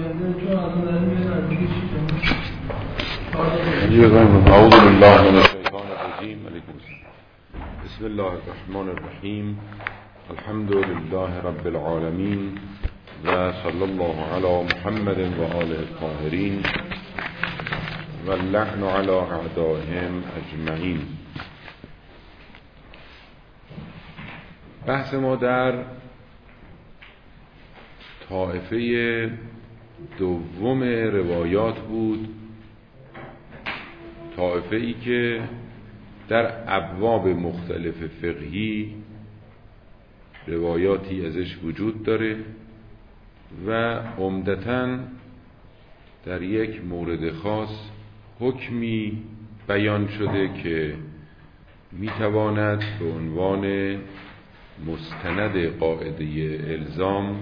أعوذ بالله من الشيطان الرجيم. بسم الله الرحمن الرحيم. الحمد لله رب العالمين و صلی الله علی محمد و آله الطاهرین و اللعن علی اعدائهم اجمعین. بحث ما در طائفه دوم روایات بود، طائفه ای که در ابواب مختلف فقهی روایاتی ازش وجود داره و عمدتاً در یک مورد خاص حکمی بیان شده که میتواند به عنوان مستند قاعده الزام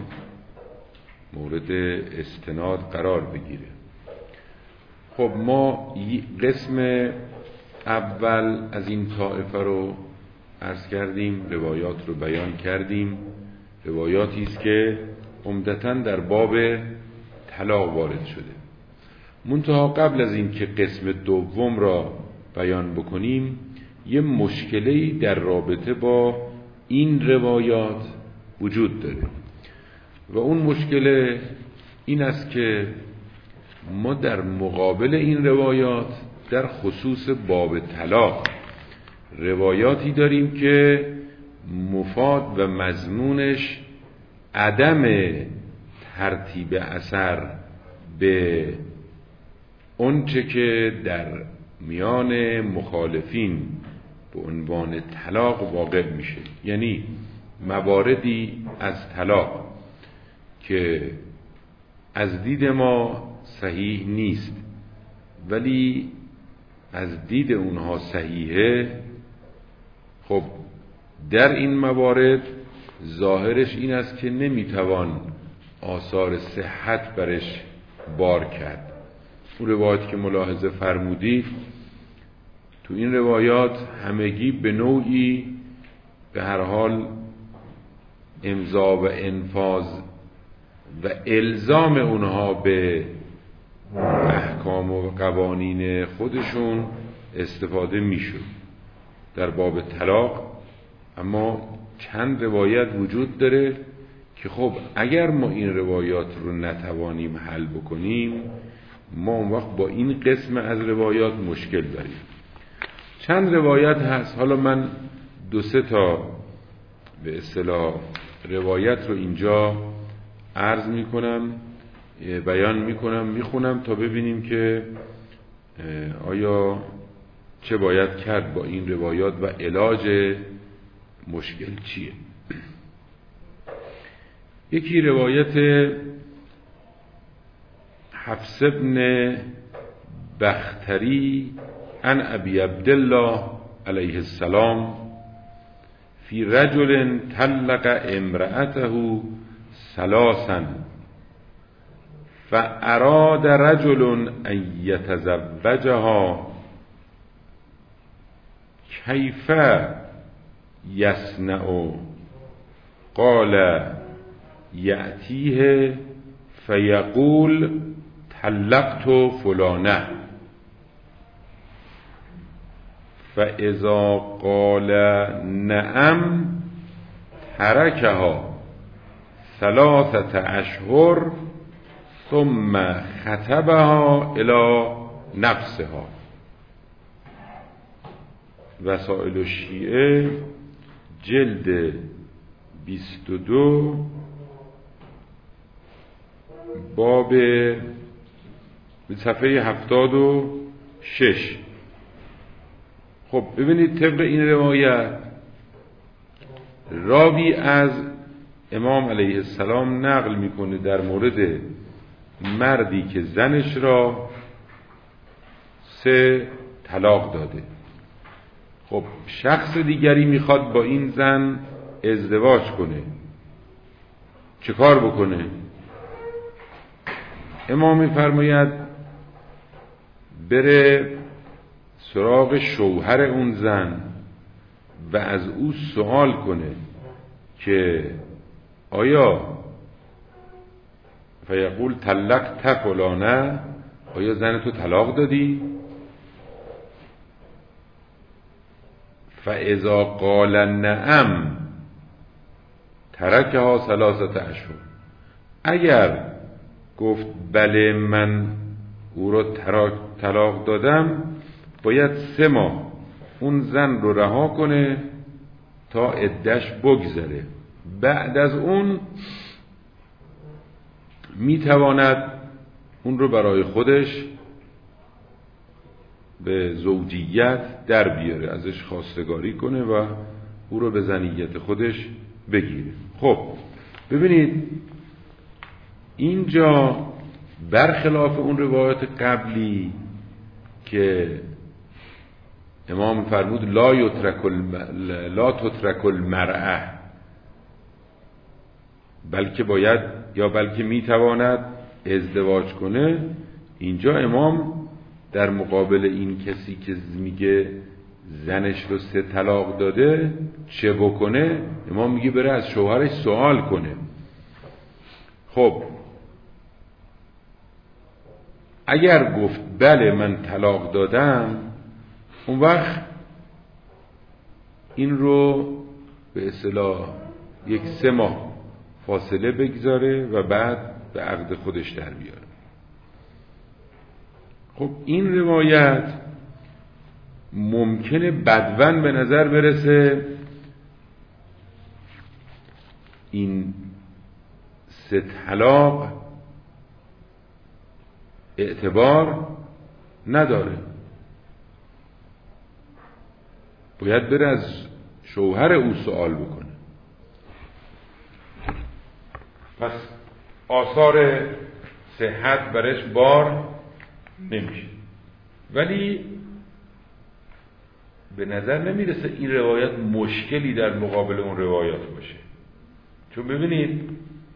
مورد استناد قرار بگیره. خب ما قسم اول از این طائفه رو عرض کردیم، روایات رو بیان کردیم. روایاتی است که عمدتاً در باب طلاق وارد شده. منتها قبل از این که قسم دوم را بیان بکنیم، یه مشکلی در رابطه با این روایات وجود داره و اون مشکل این است که ما در مقابل این روایات در خصوص باب طلاق روایاتی داریم که مفاد و مضمونش عدم ترتیب اثر به اونچه که در میان مخالفین به عنوان طلاق واقع میشه، یعنی مواردی از طلاق که از دید ما صحیح نیست ولی از دید اونها صحیحه. خب در این موارد ظاهرش این است که نمیتوان آثار صحت برش بار کرد. اون روایات که ملاحظه فرمودید، تو این روایات همگی به نوعی به هر حال امضا و انفاذ و الزام اونها به احکام و قوانین خودشون استفاده میشد در باب طلاق. اما چند روایت وجود داره که خب اگر ما این روایات رو نتوانیم حل بکنیم، ما اون وقت با این قسم از روایات مشکل داریم. چند روایت هست، حالا من 2-3 تا به اصطلاح روایت رو اینجا عرض میکنم، بیان میکنم، میخونم تا ببینیم که آیا چه باید کرد با این روایات و علاج مشکل چیه. یکی روایت حفص بن بختری عن ابی عبدالله علیه السلام فی رجل طلق امرأته 3 فاراد رجل ان یتزوجها کیف یصنع؟ قال یأتیه فیقول طلقت فلانه فاذا قال نعم ترکها 3 اشهر ثم خطبها الى نفسها. وسائل الشیعه جلد 22 باب صفحه 76. خب ببینید طبق این روایت راوی از امام علیه السلام نقل میکنه در مورد مردی که زنش را 3 طلاق داده. خب شخص دیگری میخواد با این زن ازدواج کنه، چه کار بکنه؟ امام میفرماید بره سراغ شوهر اون زن و از او سوال کنه که آیا فیقول طلقت فلانه، آیا زن تو طلاق دادی؟ فاذا قال نعم ترکها 3 اشهر، اگر گفت بله من او را طلاق دادم، باید 3 ماه اون زن رو رها کنه تا عده‌اش بگذره. بعد از اون میتواند اون رو برای خودش به زوجیت در بیاره، ازش خواستگاری کنه و او رو به زنیت خودش بگیره. خب ببینید اینجا برخلاف اون روایت قبلی که امام فرمود لا تترک المرأة، بلکه میتواند ازدواج کنه، اینجا امام در مقابل این کسی که میگه زنش رو 3 طلاق داده چه بکنه، امام میگه بره از شوهرش سوال کنه. خب اگر گفت بله من طلاق دادم، اون وقت این رو به اصطلاح 3 ماه فاصله بگذاره و بعد به عقد خودش در بیاره. خب این روایت ممکنه بدون به نظر برسه این 3 طلاق اعتبار نداره، باید بره از شوهر او سوال بکنه. پس آثار صحت برش بار نمیشه. ولی به نظر نمیرسه این روایت مشکلی در مقابل اون روایات باشه، چون ببینید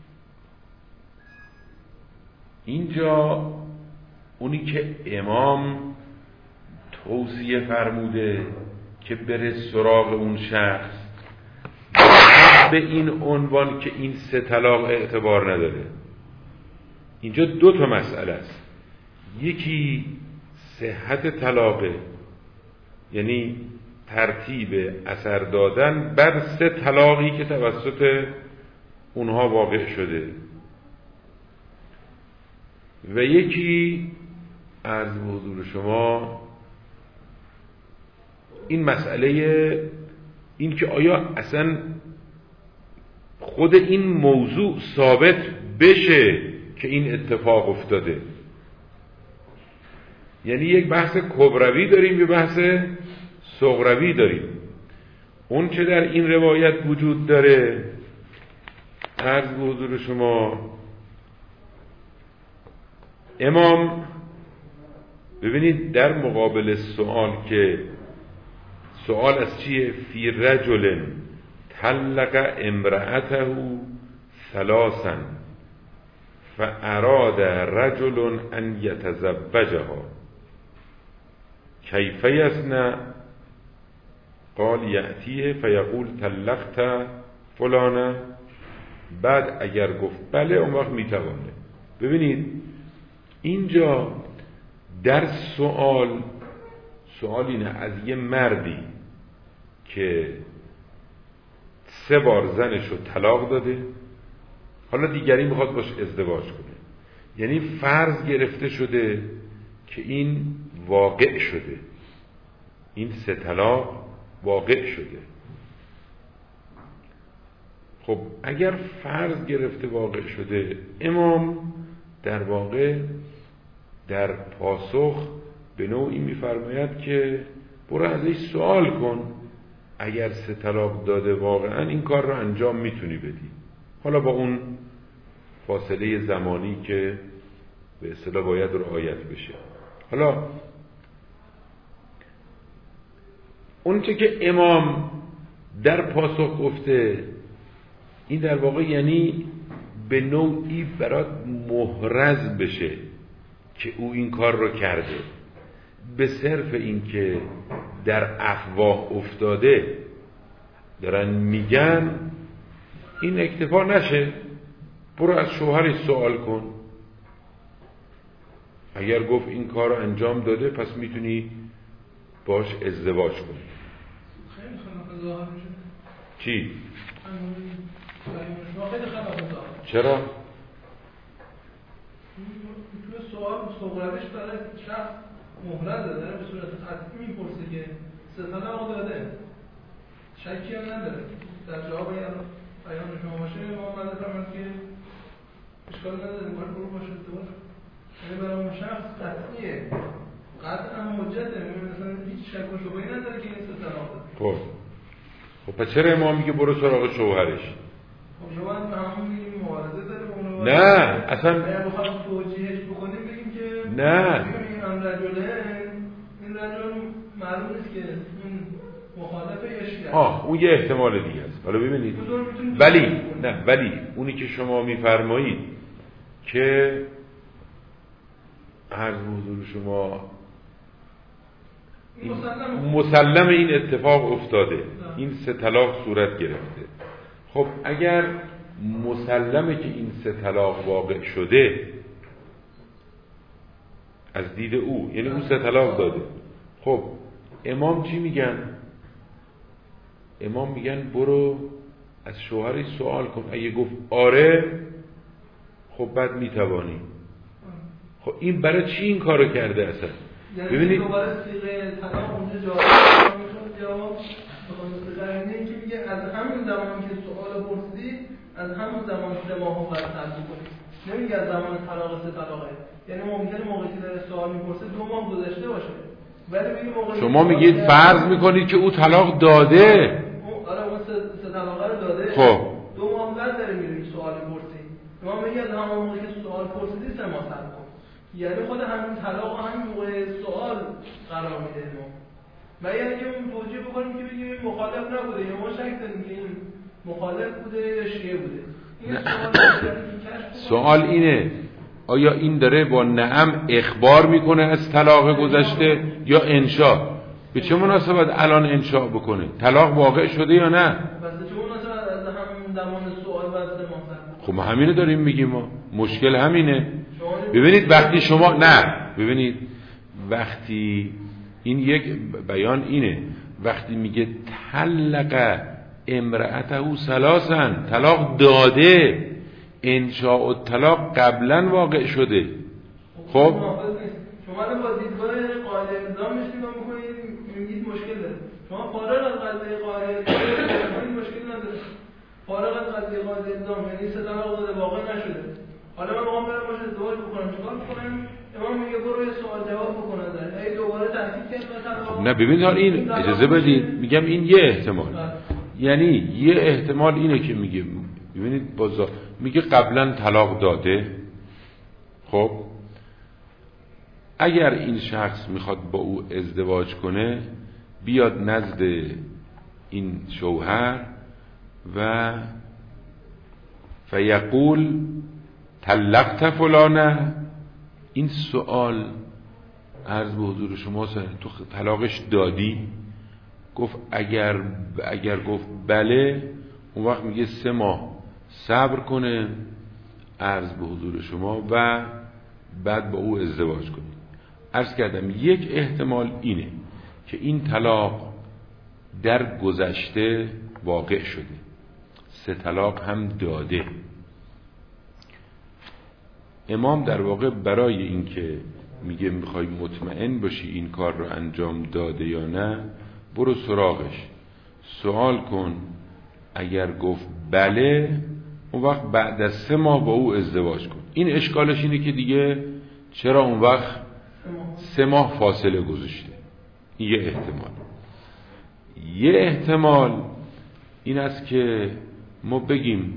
اینجا اونی که امام توصیه فرموده که بره سراغ اون شخص به این عنوان که این 3 طلاق اعتبار نداره. اینجا 2 مسئله است، یکی صحت طلاقه، یعنی ترتیب اثر دادن بر 3 طلاقی که توسط اونها واقع شده، و یکی از حضور شما این مسئله این که آیا اصلا خود این موضوع ثابت بشه که این اتفاق افتاده. یعنی یک بحث کبروی داریم، یک بحث صغروی داریم. اون چه در این روایت وجود داره عرض به حضور شما، امام ببینید در مقابل سوال که سوال از چیه؟ فی رجل طلق امرأته 3 فاراد رجل ان یتزوجها کیف یصنع؟ قال یأتیه فیقول طلقت فلانه. بعد اگر گفت بله اون وقت میتوانه. ببینید اینجا در سوال اینه از یه مردی که 3 بار زنش رو طلاق داده، حالا دیگری میخواد باش ازدواج کنه، یعنی فرض گرفته شده که این واقع شده، این 3 طلاق واقع شده. خب اگر فرض گرفته واقع شده، امام در واقع در پاسخ به نوعی میفرماید که برو ازش سوال کن، اگر 3 طلاق داده واقعا این کار رو انجام میتونی بدی، حالا با اون فاصله زمانی که به اصطلاح باید رعایت بشه. حالا اون چه که امام در پاسخ گفته این در واقع یعنی به نوعی برات محرز بشه که او این کار رو کرده، به صرف این که در افواه افتاده دارن میگن این اکتفا نشه، برو از شوهرش سوال کن اگر گفت این کار رو انجام داده پس میتونی باش ازدواج کنی. خیلی خلاف ظاهر میشه. چی؟ خیلی خلاف ظاهر. چرا؟ تو سوال صغرش برای شخص مهلت داده به صورت قطعی میپرسه که 3 طلاق داده، شکی هم نداره در جواب بیان شما باشه ما مدد فرمد که اشکال نداره باید برو باشه ازدواج. یعنی برای اون شخص قطعیه، قطعا حجته، مثلا هیچ شک و شبهه‌ای نداره که این 3 طلاق داده. خب پس چرا امام میگه برو سراغ شوهرش؟ خب شما هم همون میگیم مبارزه داره با اون. نه اصلا اگر بخوایم توجیهش بکنیم بگیم که نه این رجله این رجل معلوم نیست که این مخالف اشیاء. اون یه احتمال دیگه است. حالا ببینید ولی اونی که شما میفرمایید که عرض حضور شما مسلم این اتفاق افتاده، این 3 طلاق صورت گرفته. خب اگر مسلمه که این 3 طلاق واقع شده از دید او، یعنی اون 3 طلاق داده، خب امام چی میگن؟ امام میگن برو از شوهرش سوال کن، اگه گفت آره خب بعد میتوانی. خب این برای چی این کارو کرده اصلا؟ ببینید دوباره صیغه طلاق اونجا جواب میخواد که میگه از همین زمانی که سوال پرسیدی از همون زمان 3 ماه بعد صرف کنی. نمیگه از زمان طلاق 3 طلاقه. یعنی ممکنه موقعی که داره سوال میپرسه 2 ماه گذشته باشه. ولی میگه شما میگید فرض میکنید که او طلاق داده. آره اون 3 طلاقه رو داده. خب 2 ماه بعد داره میره سوال میپرسی. ما میگه از همون موقعی که سوال پرسیدی 3 ماه صرف کن. یعنی خود همین طلاق همین موقع سوال قرار میده ما. و یعنی که اون توجیه بکنیم که بگیم این مخالف نبوده یا ما شک داریم که این مخالف بوده یا شیعه بوده. این سوال اینه آیا این داره با نعم اخبار میکنه از طلاق گذشته یا انشاء؟ به چه مناسبت الان انشاء بکنه؟ طلاق واقع شده یا نه؟ پس چه مناسبت از همین زمان سوال بعد 3 ماه؟ خب ما همینو داریم میگیم، ما مشکل همینه. ببینید وقتی شما ببینید وقتی این یک بیان اینه، وقتی میگه طلق امرأته 3 طلاق داده، انشاء الطلاق قبلا واقع شده. خب شما رو با دیدگاه قاعده الزام نگاه میکنید میگید مشکل داره. شما فارغ از قاعده قاعده الزام مشکل نداره. فارغ از قاعده الزام یعنی 3 طلاق داده واقع نشده. حالا من میخوام برم باشه ازدواج بکنم، چیکار کنم؟ امام میگه برو یه سوال جواب بکنه در ای دوباره تحقیق کنم. نه ببینید حالا این اجازه بدید، میگم این یه احتمال. یعنی یه احتمال اینه که میگه ببینید بازا میگه قبلا طلاق داده. خب اگر این شخص میخواد با او ازدواج کنه بیاد نزد این شوهر و فیقول طلقت فلانه. این سوال عرض به حضور شما تو طلاقش دادی؟ گفت اگر گفت بله، اون وقت میگه 3 ماه صبر کنه عرض به حضور شما و بعد با او ازدواج کنید. عرض کردم یک احتمال اینه که این طلاق در گذشته واقع شده، 3 طلاق هم داده. امام در واقع برای اینکه میگه میخوای مطمئن باشی این کار رو انجام داده یا نه، برو سراغش سوال کن، اگر گفت بله اون وقت بعد از 3 ماه با او ازدواج کن. این اشکالش اینه که دیگه چرا اون وقت 3 ماه فاصله گذاشته. این یه احتمال. یه احتمال این است که ما بگیم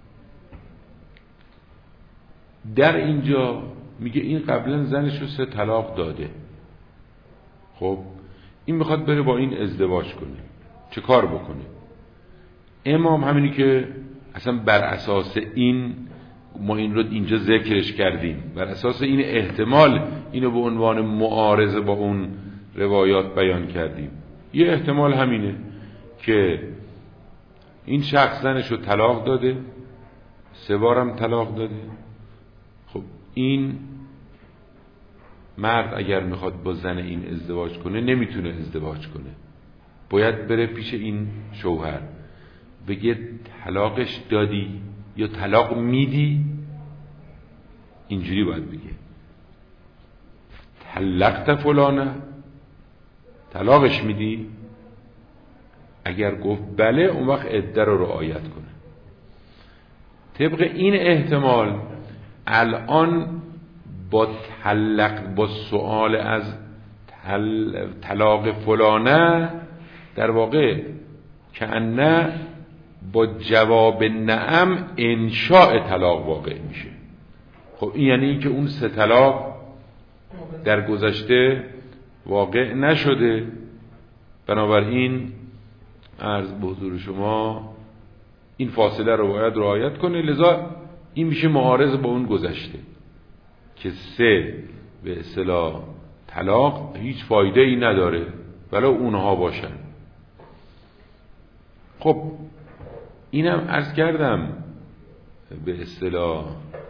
در اینجا میگه این قبلا زنش رو 3 طلاق داده. خب این میخواد بره با این ازدواج کنه، چه کار بکنه؟ امام همینی که اصلا بر اساس این ما این رو اینجا ذکرش کردیم، بر اساس این احتمال اینو به عنوان معارضه با اون روایات بیان کردیم. یه احتمال همینه که این شخص زنش رو طلاق داده، 3 بارم طلاق داده. خب این مرد اگر میخواد با زن این ازدواج کنه نمیتونه ازدواج کنه، باید بره پیش این شوهر بگه طلاقش دادی یا طلاق میدی. اینجوری باید بگه طلقت فلانه، طلاقش میدی؟ اگر گفت بله اون وقت عده رو رعایت کنه. طبق این احتمال الان با سؤال از طلاق فلانه در واقع کأنه با جواب نعم انشاء طلاق واقع میشه. خب این یعنی که اون 3 طلاق در گذشته واقع نشده. بنابراین عرض به حضور شما این فاصله رو باید رعایت کنه، لذا این میشه معارض با اون گذشته که 3 به اصطلاح طلاق هیچ فایده ای نداره ولو اونها باشن. خب اینم عرض کردم به اصطلاح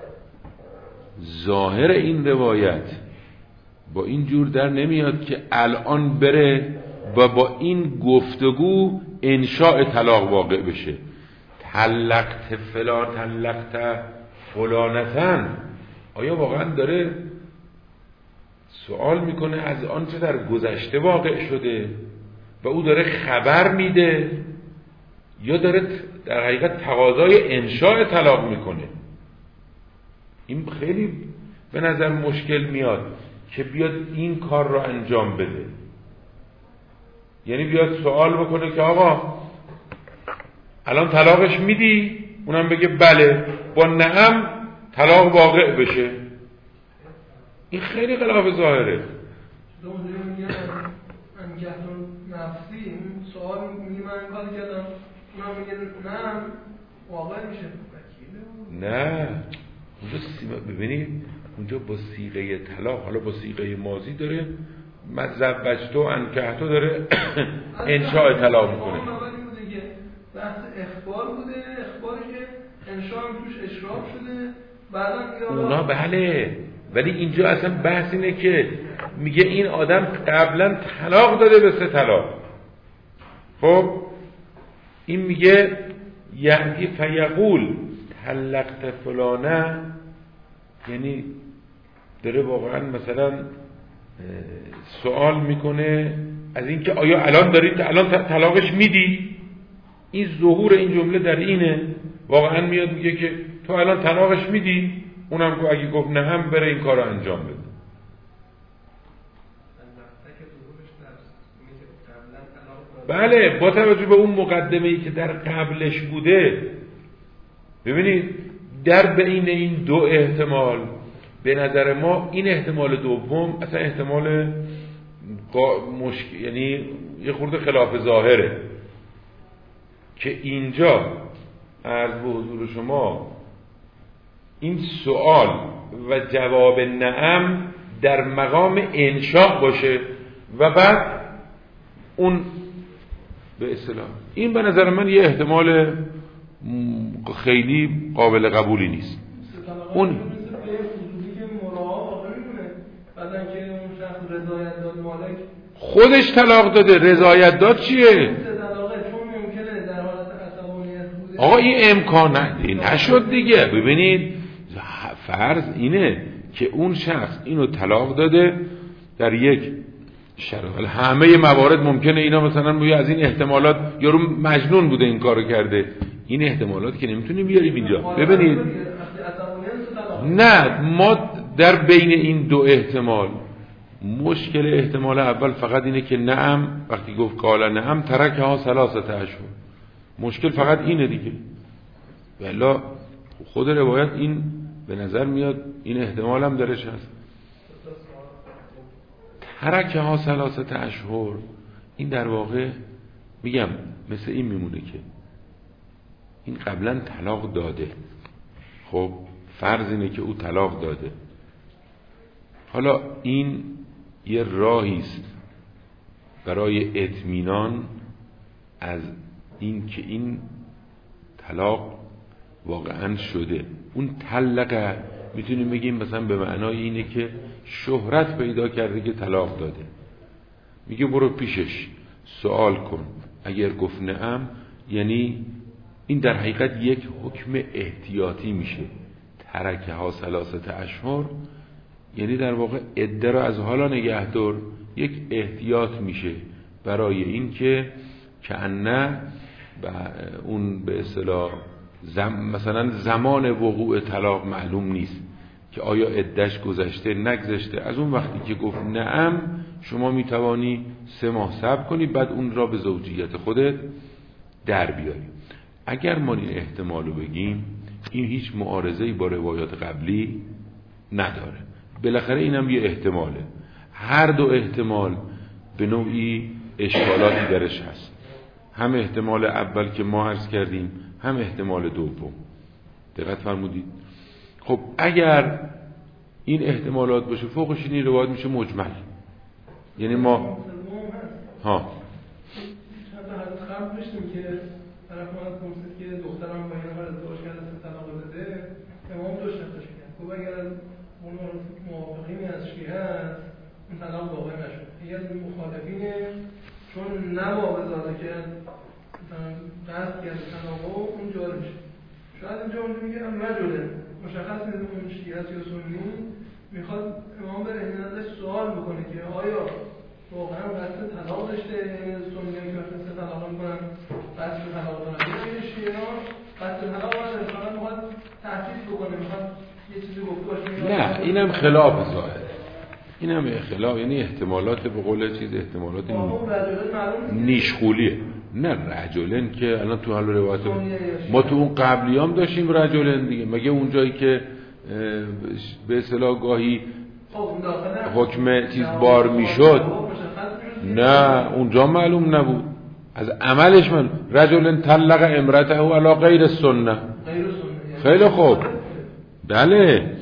ظاهر این روایت با این جور در نمیاد که الان بره و با این گفتگو انشاء طلاق واقع بشه. طلقت فلانتن، آیا واقعا داره سوال میکنه از آنچه در گذشته واقع شده و او داره خبر میده یا داره در حقیقت تقاضای انشاء طلاق میکنه؟ این خیلی به نظر مشکل میاد که بیاد این کار رو انجام بده. یعنی بیاد سوال بکنه که آقا الان طلاقش میدی؟ اونم بگه بله، با نعم طلاق واقع بشه. این خیلی خلاف ظاهره. نفسی سوال میگه من این کاری کردم، اونم میگه نه واقع میشه. نه اونجا ببینید اونجا با صیغه طلاق، حالا با صیغه ماضی داره مزوجتو انکحتو داره انشاء طلاق میکنه. بحث اخبار بوده، اخباری که انشاء هم توش اشراف شده بعدا اونا بله، ولی اینجا اصلا بحث اینه که میگه این آدم قبلا طلاق داده به 3 طلاق. خب این میگه یعنی فیقول طلقت فلانه، یعنی داره واقعا مثلا سوال میکنه از اینکه آیا الان طلاقش میدی؟ این ظهور این جمله در اینه، واقعا میاد میگه که تو الان طلاقش میدی؟ اونم که اگه گفت نه هم بره این کار رو انجام بده. بله با توجه به اون مقدمه‌ای که در قبلش بوده. ببینید در بین این 2 احتمال به نظر ما این احتمال دوم اصلا احتمال یعنی یه خورده خلاف ظاهره که اینجا عرض به حضور شما این سوال و جواب نعم در مقام انشاء باشه و بعد اون به اصطلاح این به نظر من یه احتمال خیلی قابل قبولی نیست. اون خودش طلاق داده، رضایت داد چیه؟ آقا این امکان نشد دیگه. ببینید فرض اینه که اون شخص اینو طلاق داده در یک شرایط، همه موارد ممکنه اینا مثلا بگه از این احتمالات یارو مجنون بوده این کارو کرده، این احتمالات که نمیتونیم بیاریم اینجا. ببینید نه، ما در بین این 2 احتمال مشکل احتمال اول فقط اینه که نعم وقتی گفت قال نعم ترکها 3 اشهر، مشکل فقط اینه دیگه. والا خود روایت این به نظر میاد این احتمال هم درش هست. ترکها 3 اشهر این در واقع میگم مثل این میمونه که این قبلا طلاق داده. خب فرض اینه که او طلاق داده، حالا این یه راهی است برای اطمینان از این که این طلاق واقعا شده. اون طلقه میتونیم بگیم مثلا به معنای اینه که شهرت پیدا کرده که طلاق داده، میگه برو پیشش سوال کن، اگر گفت نعم، یعنی این در حقیقت یک حکم احتیاطی میشه. ترکه ها 3 اشهر، یعنی در واقع عده را از حالا نگه دار، یک احتیاط میشه برای این که کأنه اون به اصطلاح مثلا زمان وقوع طلاق معلوم نیست که آیا عدهش گذشته نگذشته. از اون وقتی که گفت نعم شما میتوانی 3 ماه صبر کنی، بعد اون را به زوجیت خودت در بیاری. اگر ما این احتمالو بگیم، این هیچ معارضه‌ای با روایات قبلی نداره. بالاخره اینم یه احتماله. هر دو احتمال به نوعی اشکالاتی درش هست، هم احتمال اول که ما عرض کردیم، هم احتمال دوم. دقت فرمودید؟ خب اگر این احتمالات باشه، فوقش این روایت میشه مجمل. یعنی ما طرف ما پرسید که دخترم با این نفر ازدواج کرده، 3 طلاق داده، امام 2 شرطش کرد. گفت اگر از اون موافقینی از شیعه هست، اون طلاق واقع نشد. یکی از مخالفینه، چون نما به ذاته که قصد کرده طلاق اون جاری میشه. شاید اینجا اونجا میگه رجله مشخص نیست اون شیعه است یا سنی، میخواد امام بره این ازش سوال بکنه که آیا واقعا قصد طلاق داشته، سنی که مثل طلاق میکنن قصد طلاق دارن، این شیعه ها قصد طلاق نداره، فقط میخواد تحقیق بکنه، میخواد یه چیزی گفته باشه. نه اینم خلاف ظاهر، اینم خلاف، یعنی احتمالات به قول چیز احتمالات نیشخولیه. نه رجلن که الان تو حال روایت ما تو اون قبلیام داشتیم رجلن دیگه، مگه اون جایی که به اصطلاح گاهی حکم چیز بار میشد، نه اونجا معلوم نبود، از عملش من رجل طلق امرته علی غیر السنه. خیلی خوب، بله.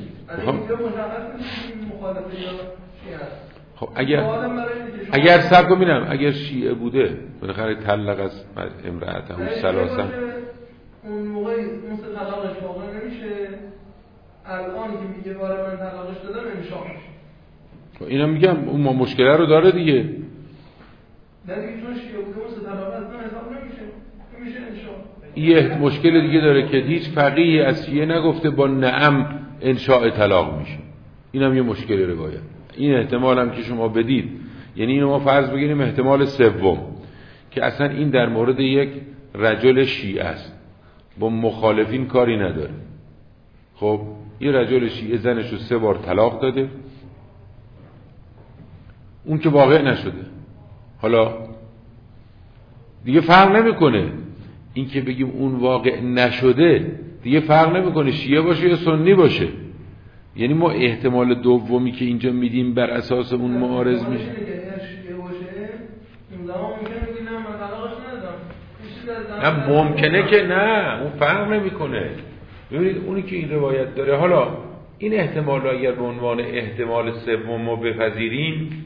خب اگر سب ببینم اگر شیعه بوده بالاخره طلق از امرته ثلاثه، اون موقع اون سه طلاقش واقع نمیشه، الان که میگه باره من طلاقش دادم انشاء میشه. اینا میگم اون مشکل رو داره دیگه. نه دیگه چون شیعه بوده اون سه طلاق از من حساب نمیشه انشاء. یه مشکل دیگه داره که هیچ فقیهی از شیعه نگفته با نعم انشاء طلاق میشه. اینم یه مشکل روایت. این احتمال هم که شما بدید، یعنی اینو ما فرض بگیریم احتمال سوم که اصلا این در مورد یک رجل شیعه است، با مخالفین کاری نداره. خب یه رجل شیعه زنشو 3 بار طلاق داده، اون که واقع نشده، حالا دیگه فرق نمیکنه این که بگیم اون واقع نشده، دیگه فرق نمیکنه شیعه باشه یا سنی باشه. یعنی ما احتمال دومی که اینجا میدیم بر اساس اون معارض میشه. نه ممکنه که نه، اون فرق نمیکنه. ببینید اونی که این روایت داره، حالا این احتمال رو اگر به عنوان احتمال سوم ما بپذیریم،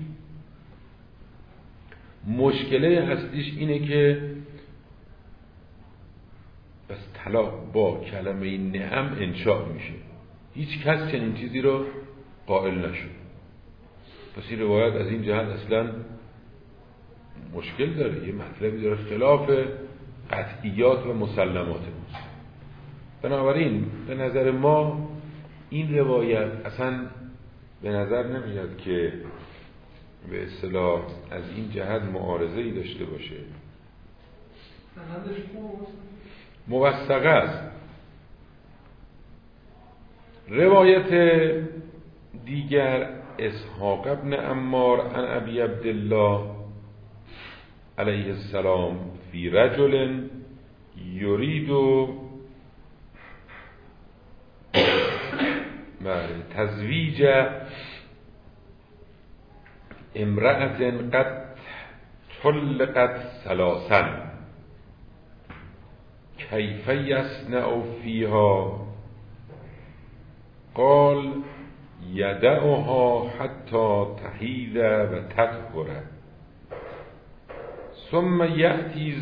مشکله اصلیش اینه که بس طلاق با کلمه نعم انشاء میشه. هیچ کس چنین چیزی رو قائل نشد. پس این روایت از این جهت اصلا مشکل داره، یه مطلبی داره خلاف قطعیات و مسلمات ما. بنابراین به نظر ما این روایت اصلا به نظر نمیاد که به اصطلاح از این جهت معارضه‌ای داشته باشه. موثقه است. روایت دیگر اسحاق ابن عمار عن ابی عبدالله علیه السلام فی رجل یرید تزویج امرأة قد طلقت 3 کیف یصنع فیها؟ قال یدعها حتی تحیض و تطهر ثم یأتی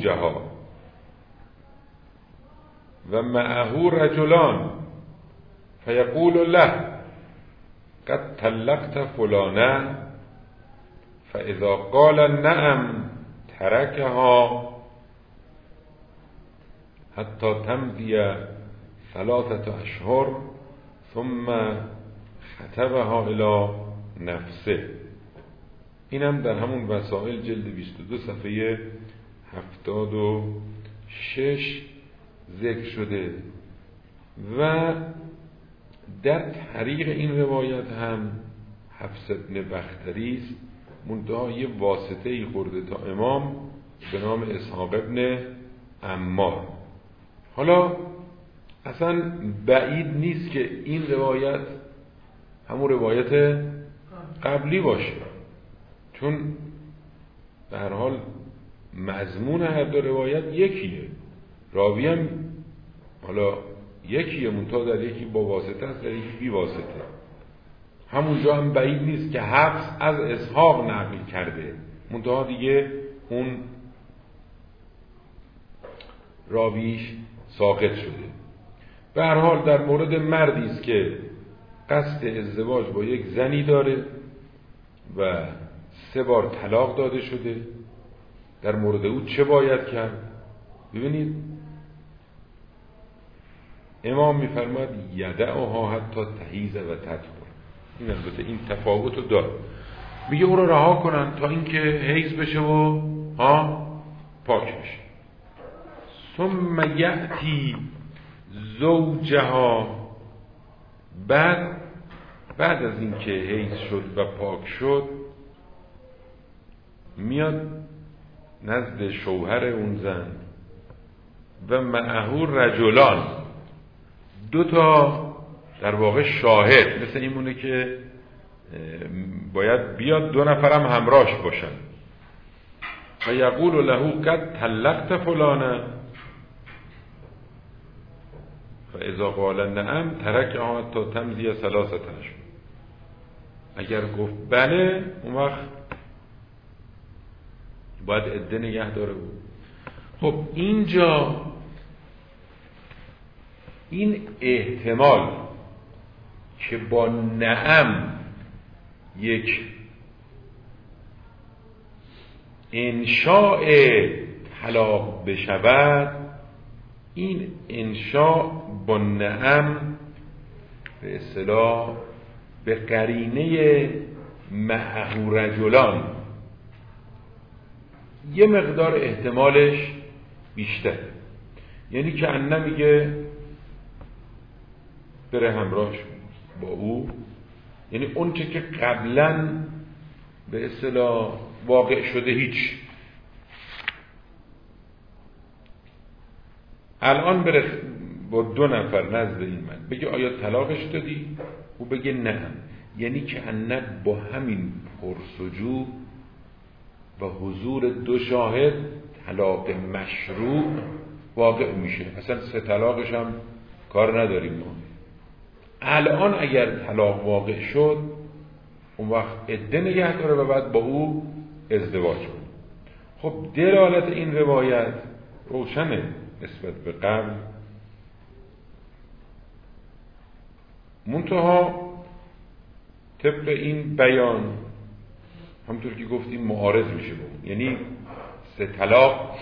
زوجها و معه رجلان فیقول له قد طلقت فلانا فاذا قال نعم ترکها حتی تمضی 3 اشهر ثم خطبها الى نفسه. اینم در همون وسائل جلد 22 صفحه 76 ذکر شده. و در طریق این روایت هم حفص ابن بختری است، منتها یه واسطه‌ای خورده تا امام به نام اسحاق ابن عمار. حالا اصلا بعید نیست که این روایت همون روایت قبلی باشه، چون به هر حال مضمون هر دو روایت یکیه، راوی هم حالا یکیه، منتها در یکی با واسطه است، در یکی بی واسطه. همونجا هم بعید نیست که حفص از اسحاق نقل کرده، منتها دیگه اون راویش ساقط شده. به هر حال در مورد مردی است که قصد ازدواج با یک زنی داره و 3 بار طلاق داده شده، در مورد او چه باید کرد؟ ببینید امام میفرماد یدعها حتی تحیض و تطهر. این البته این تفاوت رو داره، میگه او رو رها کنن تا اینکه حیض بشه و پاک بشه. ثم یأتی زوجها، بعد از اینکه حیض شد و پاک شد میاد نزد شوهر اون زن و معه رجلان، 2 در واقع شاهد، مثل این مونه که باید بیاد 2 نفرم همراهش باشن. و یقول له قد طلقت فلانا فاذا قال نعم ترکها حتی تمضی 3 اشهر. اگر گفت بله اون وقت باید عده نگه داره بود. خب اینجا این احتمال که با نعم یک انشاء طلاق بشود، این انشاء با نعم به اصطلاح به قرینه معه رجلان یه مقدار احتمالش بیشتر، یعنی که ان نمیگه بره همراهش با او، یعنی اون چه که قبلا به اصطلاح واقع شده هیچ، الان بره با 2 نفر نزد این من بگه آیا طلاقش دادی؟ او بگه نه، یعنی که ان با همین پرسجو و حضور 2 شاهد طلاق مشروع واقع میشه، اصلا 3 طلاقش هم کار نداریم ما. الان اگر طلاق واقع شد اون وقت عده نگه داره و بعد با او ازدواج کنه. خب دلالت این روایت روشنه نسبت به قبل، منتها طبق این بیان همونطور که گفتیم معارض میشه بود، یعنی 3 طلاق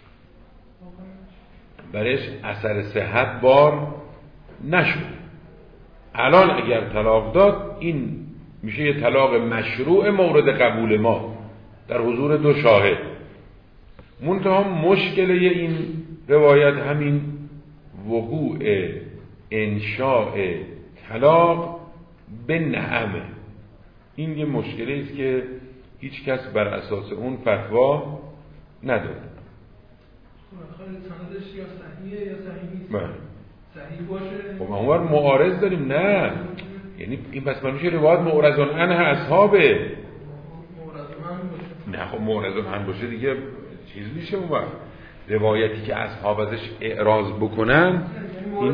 برش اثر صحت بار نشد. الان اگر طلاق داد این میشه یه طلاق مشروع مورد قبول ما در حضور 2 شاهد. منتها مشکل این روایت همین وقوع انشاء طلاق به نعمه، این یه مشکلی است که هیچ کس بر اساس اون فتوا نداره. سندش یا صحیحه یا صحیح نیست. صحیح باشه خب اونور معارض داریم، نه یعنی این پس منوشه روایت معرضون عنه اصحابه، نه خب معرضون عنه باشه دیگه چیز میشه. اونور روایتی که اصحاب ازش اعراض بکنن این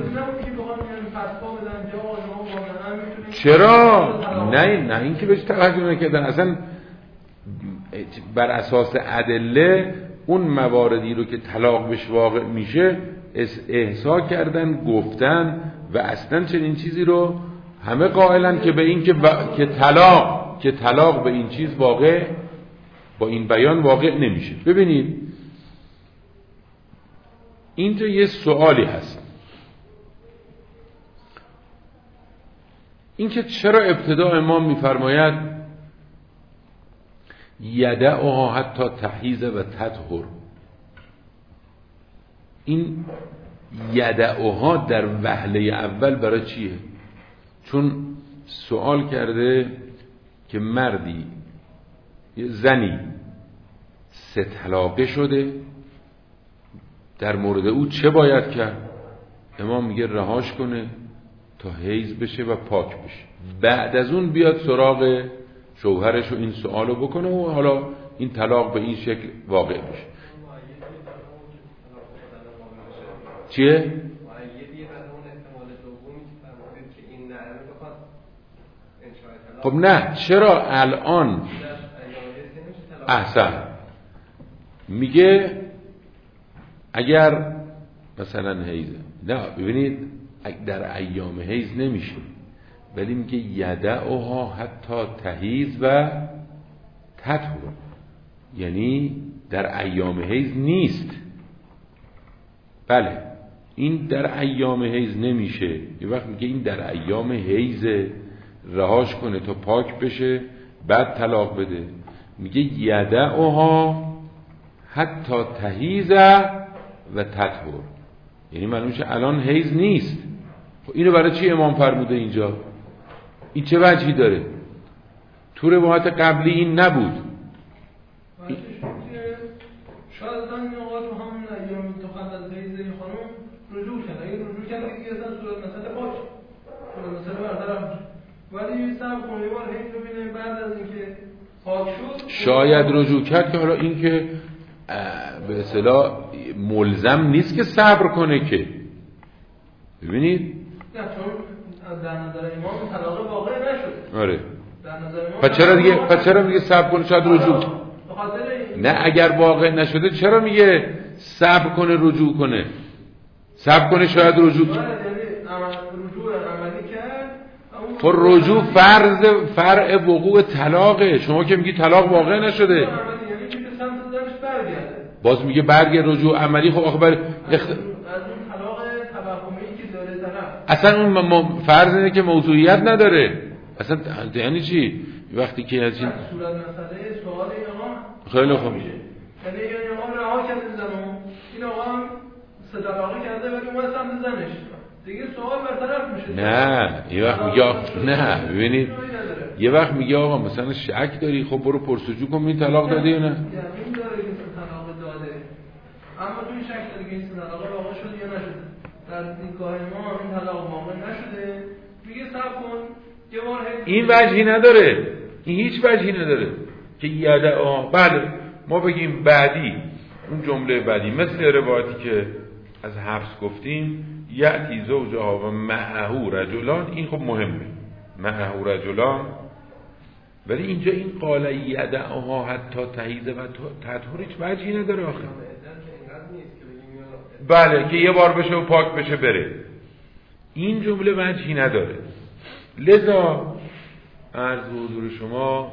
چرا؟ نه این که بهش توجه نکردن، اصلا بر اساس ادله اون مواردی رو که طلاق بهش واقع میشه احصا کردن، گفتن و اصلا چنین چیزی رو همه قائلن که به این که طلاق به این چیز واقع با این بیان واقع نمیشه. ببینید اینجا یه سوالی هست، اینکه چرا ابتدا امام میفرماید یدعها حتی تحیض و تطهر. این یدعها در وهله اول برای چیه؟ چون سوال کرده که مردی یه زنی 3 طلاقه شده، در مورد او چه باید کرد؟ امام میگه رهاش کنه تا حیض بشه و پاک بشه، بعد از اون بیاد سراغ شوهرش و این سوالو بکنه و حالا این طلاق به این شکل واقع بشه. چیه؟ خب نه، چرا الان احسن میگه اگر مثلا حیضه، نه ببینید در ایام حیض نمیشه، ولی میگه یدعها حتی تحیض و تطهر، یعنی در ایام حیض نیست. بله این در ایام حیض نمیشه، یه وقت میگه این در ایام حیض رهاش کنه تا پاک بشه بعد طلاق بده. میگه یدعها حتی تحیض و تطهر، یعنی معلوم شه الان حیض نیست. خب اینو برای چی امام فرموده اینجا؟ این چه وجهی داره؟ تو روایت قبلی این نبود. شاید از این اوقات همون ایام تو قبل از حیض خانم رجوع کرد، اگه رجوع کرد دیگه اصلا صورت مسئله پاک، صورت مسئله برطرف میشه. ولی صبر کنه یه بار حیض رو ببینه بعد از اینکه پاک شد شاید رجوع کرد، که حالا این که به اصطلاح ملزم نیست که صبر کنه که. ببینید نه، چون در نظر امام طلاق واقع نشد. آره در نظر امام پس چرا دیگه صبر کنه شاید رجوع؟ نه اگر واقع نشده چرا میگه صبر کنه رجوع کنه؟ صبر کنه شاید رجوع رجوع عملی کرد. خب رجوع فرع وقوع طلاقه. شما که میگی طلاق واقع نشده، باز میگه برگ رجوع عملی. خب آخه از اون طلاق توهمی که داره طرف اصلا اون فرض اینه که موضوعیت نداره اصلا. یعنی چی؟ وقتی که از این صورت مسئله سوال این آقا خیلی خوب، یعنی این آقا رها کرده زنو، این آقا هم 3 طلاقه کرده ولی اومد سمت زنش، دیگه سوال برطرف میشه. نه یه وقت میگه نه، ببینید یه وقت میگه آقا مثلا شک داری، خب برو پرسجو کن این طلاق داده یا نه. یعنی داره که طلاق داده، اما توی شک داره که این طلاق واقع شده یا نشده. در دیدگاه ما این طلاق واقع نشده، میگه صبر کن یه بار. این وجهی نداره، این هیچ وجهی نداره که یدعها. بله ما بگیم بعدی اون جمله بعدی مثل روایتی که از حفص گفتیم یأتی زوجها و معه رجلان، این خب مهمه معه رجلان، ولی اینجا این قال یدعها حتی تحیض و تطهر هیچ وجهی نداره آخه. بله که یه بار بشه و پاک بشه بره، این جمله وجهی نداره. لذا عرض حضور شما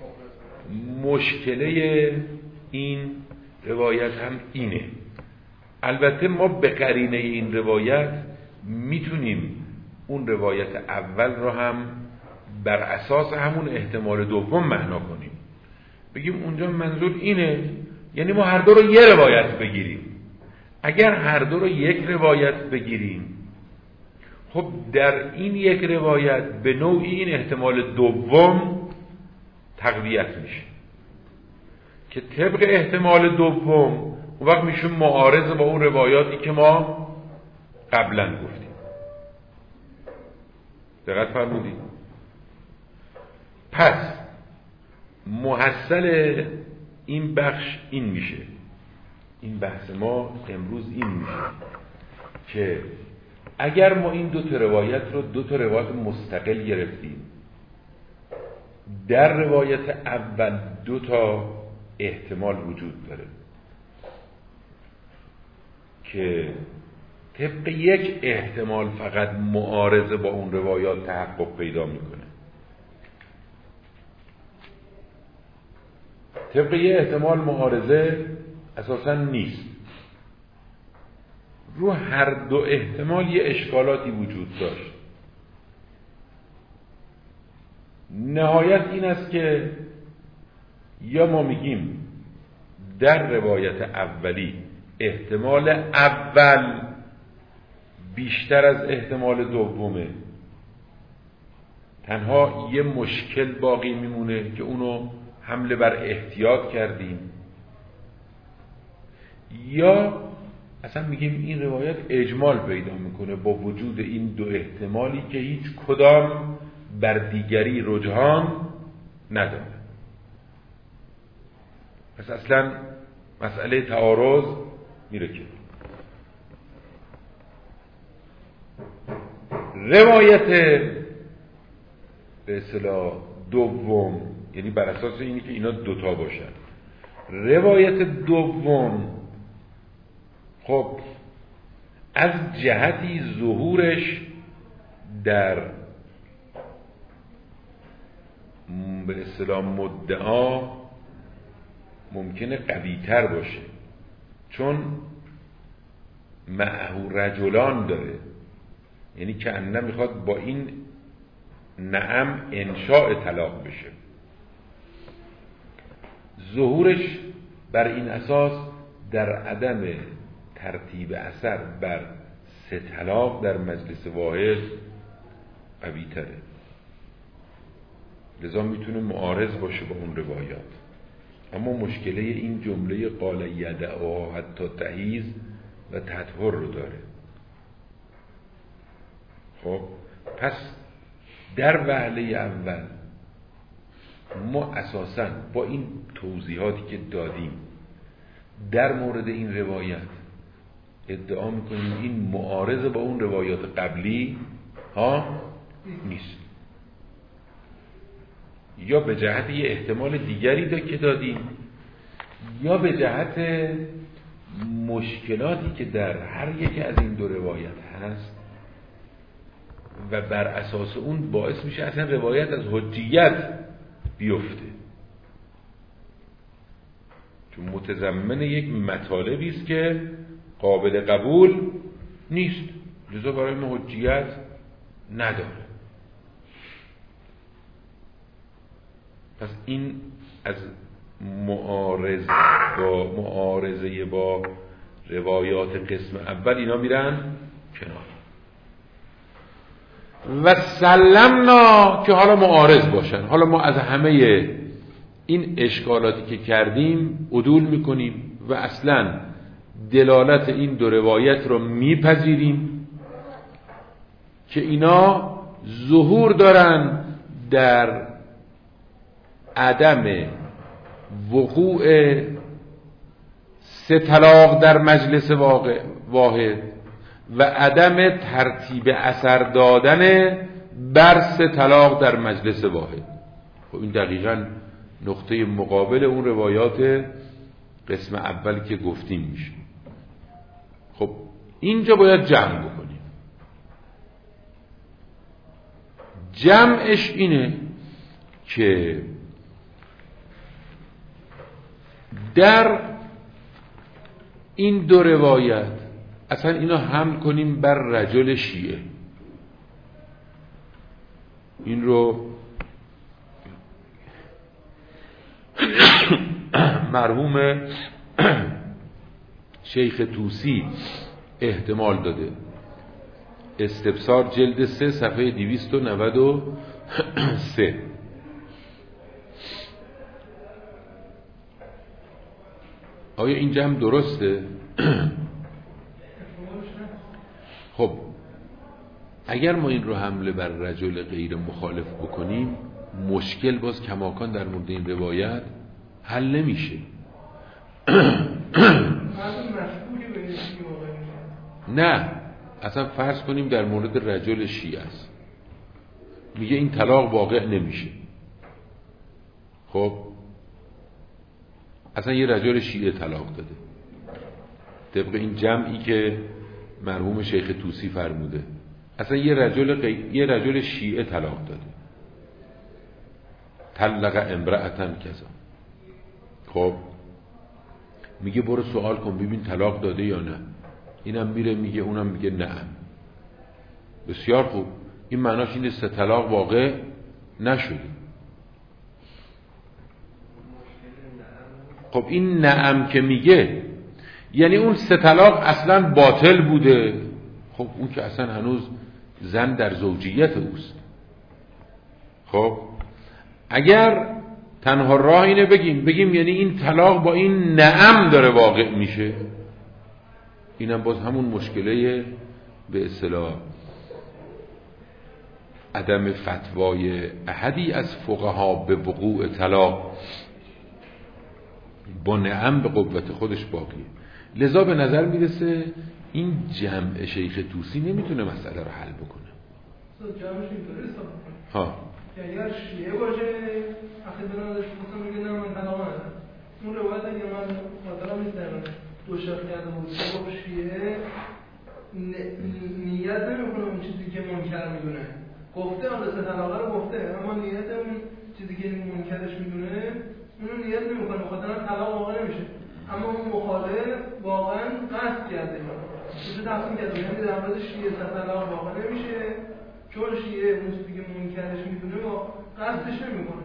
مشکله این روایت هم اینه. البته ما به قرینه این روایت میتونیم اون روایت اول رو هم بر اساس همون احتمال دوم معنا کنیم، بگیم اونجا منظور اینه، یعنی ما هر دو رو یه روایت بگیریم. اگر هر دو رو یک روایت بگیریم، خب در این یک روایت به نوعی این احتمال دوم تقویت میشه که طبق احتمال دوم اون وقت میشه معارض با اون روایاتی که ما قبلا گفتیم. دقت فرمودید؟ پس محصل این بخش این میشه، این بحث ما امروز این میشه که اگر ما این 2 روایت رو 2 روایت مستقل گرفتیم، در روایت اول 2 احتمال وجود داره که طبق یک احتمال فقط معارضه با اون روایات تحقق پیدا میکنه. طبق یک احتمال معارضه اساسا نیست. رو هر دو احتمال یه اشکالاتی وجود داشت. نهایت این است که یا ما میگیم در روایت اولی احتمال اول بیشتر از احتمال دومه، تنها یه مشکل باقی میمونه که اونو حمله بر احتیاط کردیم، یا اصلا میگیم این روایت اجمال پیدا میکنه با وجود این دو احتمالی که هیچ کدام بر دیگری رجحان نداره. پس اصلا مسئله تعارض میره که روایت به اصطلاح دوم، یعنی بر اساس اینی که اینا دوتا باشن، روایت دوم خب از جهتی ظهورش در به اصطلاح مدعا ممکنه قوی تر باشه، چون معه رجلان داره، یعنی که انه میخواد با این نعم انشاء طلاق بشه. ظهورش بر این اساس در عدم ترتیب اثر بر سه طلاق در مجلس واحد قوی تره، لذا میتونه معارض باشه با اون روایات. اما مشکله این جمله قال یدعها حتی تحیز و تطهر رو داره. خب پس در وهله اول ما اساساً با این توضیحاتی که دادیم در مورد این روایت ادعا میکنیم این معارض با اون روایات قبلی نیست، یا به جهت یه احتمال دیگری که دادیم، یا به جهت مشکلاتی که در هر یک از این دو روایت هست و بر اساس اون باعث میشه اصلا روایت از حجیت بیفته، چون متضمن یک مطالبی است که قابل قبول نیست، لذا برای ما حجیت نداره. پس این از معارضه با روایات قسم اول اینا میرن کنار. و سلمنا که حالا معارض باشن. حالا ما از همه این اشکالاتی که کردیم عدول میکنیم و اصلا دلالت این دو روایت رو میپذیریم که اینا ظهور دارن در عدم وقوع سه طلاق در مجلس واحد و عدم ترتیب اثر دادن بر سه طلاق در مجلس واحد. خب این دقیقاً نقطه مقابل اون روایات قسم اول که گفتیم میشه. خب اینجا باید جمع بکنیم. جمعش اینه که در این دو روایت اصلا اینا هم کنیم بر رجل شیعه. این رو مرحوم شیخ طوسی احتمال داده. استبصار جلد 3 صفحه 293. آیا این جمع درسته؟ خب اگر ما این رو حمله بر رجل غیر مخالف بکنیم مشکل باز کماکان در مورد این روایت حل نمیشه. نه اصلا فرض کنیم در مورد رجل شیعه است، میگه این طلاق واقع نمیشه. خب اصلا یه رجل شیعه طلاق داده طبق این جمعی که مرحوم شیخ طوسی فرموده. اصلا یه رجل شیعه طلاق داده، طلق امرأتن کذا. خب میگه برو سوال کن ببین طلاق داده یا نه. اینم میره میگه، اونم میگه نه. بسیار خوب، این معناش اینه 3 طلاق واقع نشده. خب این نعم که میگه یعنی اون 3 طلاق اصلا باطل بوده. خب اون که اصلا هنوز زن در زوجیت اوست. خب اگر تنها راه اینه بگیم یعنی این طلاق با این نعم داره واقع میشه، اینم باز همون مشکله به اصطلاح عدم فتوای احدی از فقها به وقوع طلاق با نعم به قوت خودش باقیه. لذا به نظر میرسه این جمع شیخ طوسی نمیتونه مسئله رو حل بکنه. جمعش اینطوری حساب ها یعنی اگر شیعه باشه اخی بنادرش مثلا میگه نه من طلاق ندارم، اون روایت اگه من مثلا میتونم 2 شخص کرده بود با شیعه نیت نمیکنه اون چیزی که منکر میدونه، گفته آن 3 طلاقه رو گفته، اما نیت اون چیزی که منکرش میدونه اونو نیت نمیکنه، بخاطر طلاق واقع نمیشه. اما اون مخالف واقعا قصد کرده، چیزی تصمیم کرده، یعنی در مورد شیعه 3 طلاق واقع نمیشه چون شیعه اون چیزی که منکرش میدونه و قصدش نمیکنه.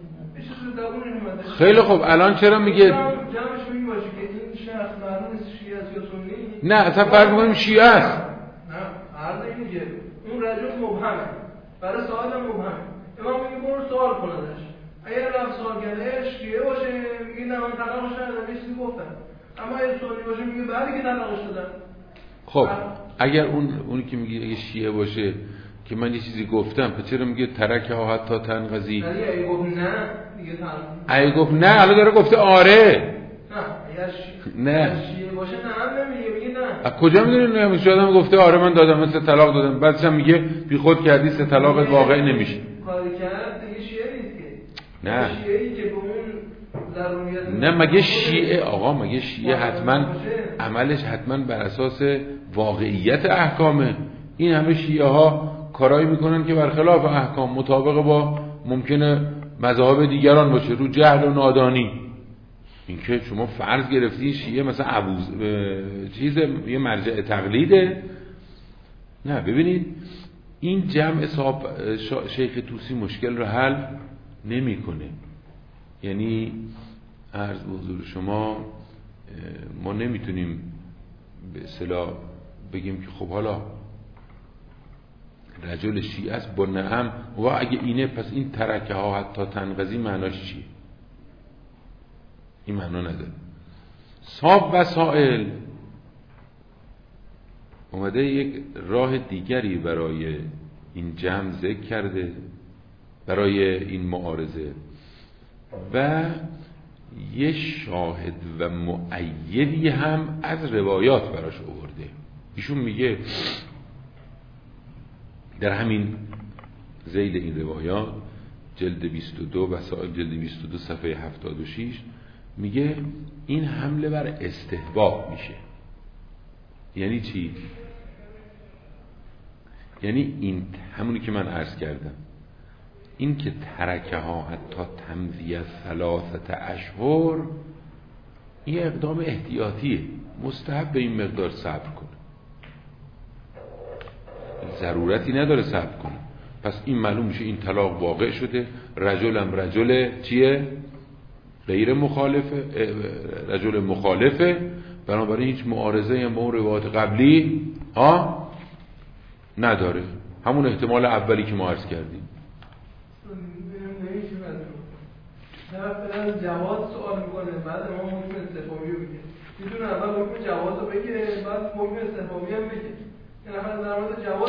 خیلی خوب، الان چرا میگه جمعش میگه باشه که این شخص معلوم نیست شیعه است یا سنی؟ نه اصلا فرق میکنیم شیعه است. نه عرض اینه که اون رجل مبهمه، برای سوال مبهمه. امام میگه برو سوال کن ازش، اگر رفت سوال کرده شیعه باشه میگه نه من طلاقش ندادم یه چیزی گفتم، اما اگه سنی باشه میگه بله که طلاقش دادم. خب اگر اونی که میگه اگه شیعه باشه که من یه چیزی گفتم، پس چرا میگه ترکه ها حتی تنقضی؟ اگه گفت نه دیگه اگه گفت نه الان داره گفته آره. نه نه شیعه باشه نه میگه نه. از کجا میدونی نه؟ مثلا آدم گفته آره من دادم، مثل طلاق دادم، بعدش هم میگه بی خود کردی 3 طلاقت واقع نمیشه. کاری کرد دیگه شیعه نیست که. نه شیعه‌ای که به اون ضروریت نه مگه شیعه آقا، مگه شیعه حتما عملش حتما بر اساس واقعیت احکامه. این همه شیعه ها کارایی میکنن که برخلاف احکام، مطابق با ممکنه مذاهب دیگران باشه، رو جهل و نادانی. این که شما فرض گرفتی شیعه مثلا عبوز چیز یه مرجع تقلیده. نه ببینید این جمع شیخ طوسی مشکل رو حل نمیکنه. یعنی عرض به حضور شما ما نمیتونیم به اصطلاح بگیم که خب حالا رجل شیعه است با نعم و اگه اینه پس این ترکه ها حتی تنقضی معناش چیه؟ این معنا نداره. صاب وسائل اومده یک راه دیگری برای این جمع ذکر کرده، برای این معارضه، و یه شاهد و مؤیدی هم از روایات براش آورده. ایشون میگه در همین ذیل این روایات جلد 22 وسائل جلد 22 صفحه 76 میگه این حمله بر استحباب میشه. یعنی چی؟ یعنی این همونی که من عرض کردم، این که ترکه ها حتی تمضیه 3 اشهر این اقدام احتیاطیه، مستحب به این مقدار صبر کنه، ضرورتی نداره صبر کنه. پس این معلوم میشه این طلاق واقع شده. رجل چیه؟ غیر مخالفه، رجل مخالفه، بنابراین هیچ معارضه هم با اون روایات قبلی نداره. همون احتمال اولی که ما عرض کردیم. طرف جواز سوال میکنه، بعد ما حکم استفهامی رو بگه. میتونه اول حکم جواز رو بگه، بعد حکم استفهامی هم بگه. یعنی اول در مورد جواز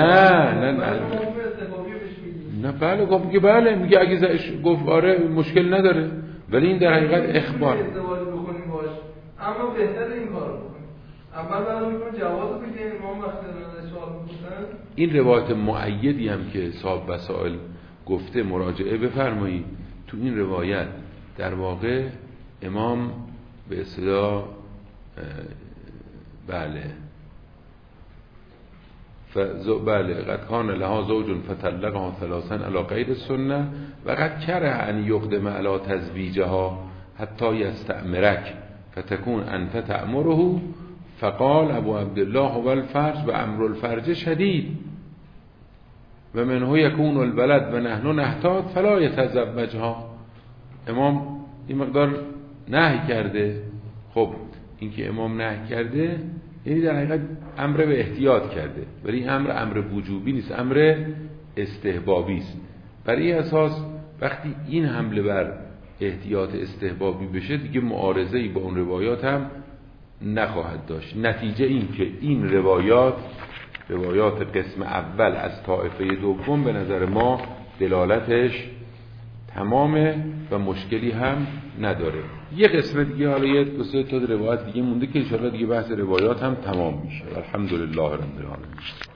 نه بله گفت که بله، میگه اگه گفت آره مشکل نداره، ولی این در حقیقت اخبار. ازدواج بکنیم باش، اما بهتره این کارو بکنیم. اول بعد میگه جواز رو بگه، ما وقتی سوال میکنن. این روایت مؤیدی هم که صاحب وسائل گفته مراجعه بفرمایید. تو این روایت در واقع امام به اصطلاح بله بله قد کان لها زوج فطلقها ثلاثا علی غیر السنه و قد کره ان یقدم علی تزویجها حتی یستأمرک فتكون انت تأمره فقال ابو عبدالله هو الفرج و امر الفرج شدید و منه یکون الولد و نحن نحتاط فلا یتزوجها. امام این مقدار نهی کرده. خب این که امام نهی کرده یعنی در حقیقت امر به احتیاط کرده، ولی این امر وجوبی نیست، امر استحبابی است. برای این اساس وقتی این حمله بر احتیاط استحبابی بشه دیگه معارضه‌ای با اون روایات هم نخواهد داشت. نتیجه این که این روایات قسم اول از طائفه دوم به نظر ما دلالتش تمامه و مشکلی هم نداره. یه قسم دیگه حالا یه دو سه تا روایت دیگه مونده که ان شاء الله دیگه بحث روایات هم تمام میشه. الحمدلله رب العالمین.